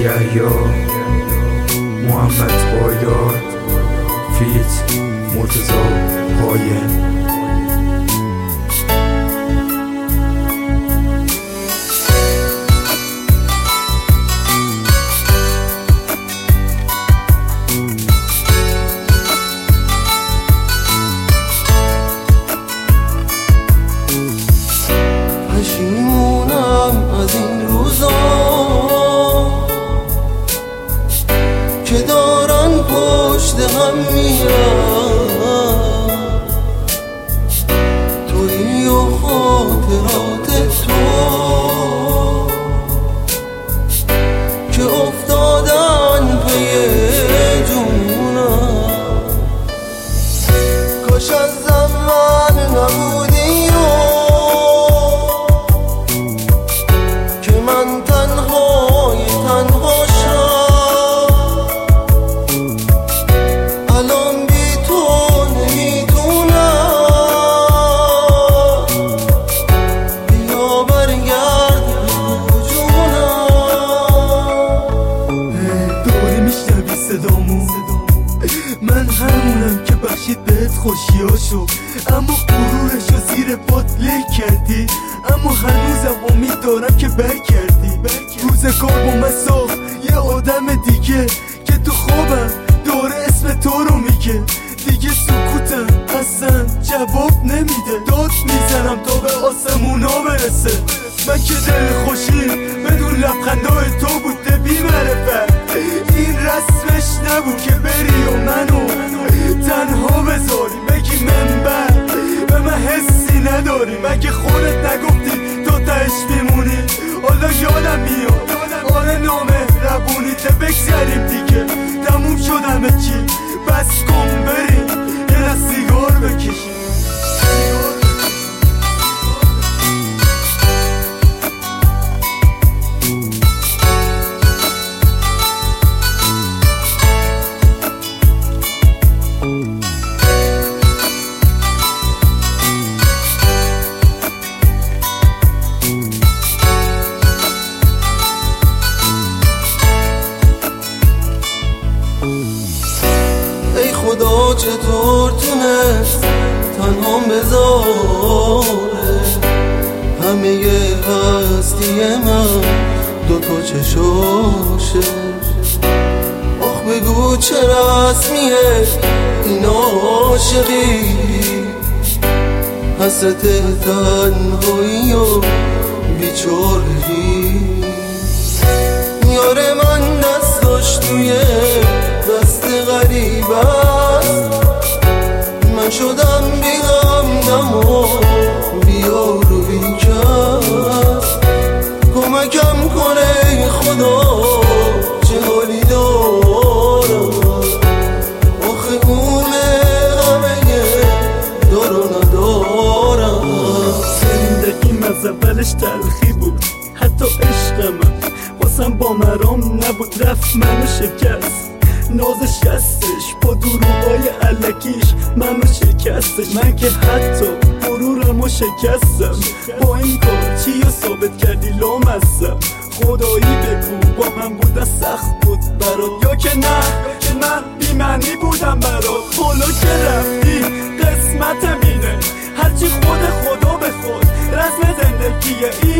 یحیی محمد پایدار فیت مرتضی پایه. پشیمونم از این روزا که دارن پشت هم میرن، تویی و خاطرات تو که افتادن پی جونم. کاش از من نبودی و که من تنها شم، الان بی تو نمیتونم، بیا برگرد به جونم. داری میشنوی صدامو؟ من همونم که بخشید بهت خوشیاشو، اما غرورشو زیر پات له کردی. اما هنوزم امید دارم که برگردی. روزگار با من ساخت یه آدم دیگه که تو خوابم داره اسم تو رو میگه. دیگه سکوتم اصلا جواب نمیده، داد میزنم تا به آسمونا برسه. من که دل خوشی بدون لبخندای تو بوده بی معرفت. این رسمش نبود که بری و منو تنها بذاری، بگی منبر به من حسی نداری. مگه خودت نگفتی تو تهش میمونی؟ حالا یادم میاد آره نامهربونی. ته بگذریم دیگه، تموم شد همه چی، بس کن بریم یه نه سیگار بکشیم. ای خدا چطور تونست تنها بذاره همه هستی من دوتا چشاشه. آخ بگو چه رسمیه این عاشقی، حسرت تنهایی و بیچارگی. یار من دستاش توی دست غریب است، من شدم بی غمدم و بی یار و بی کس. کمکم کنه خدا چه حالی دارم، آخه اون همه دار و ندارم. زندگیم از اولش تلخی بود، حتی عشقم واسم با مرام نبود، رفت منو شکست. نازش هستش با دروغای علکیش منو شکستش. من که حتی غرورمو شکستم، با این کار چی ثابت کردی لامصب. خدایی بگو با من بودن سخت بود برات یا که نه من بی معنی بودم برات. حالا که رفتی قسمتم اینه، هرچی خود خدا به خود رسم زندگیه.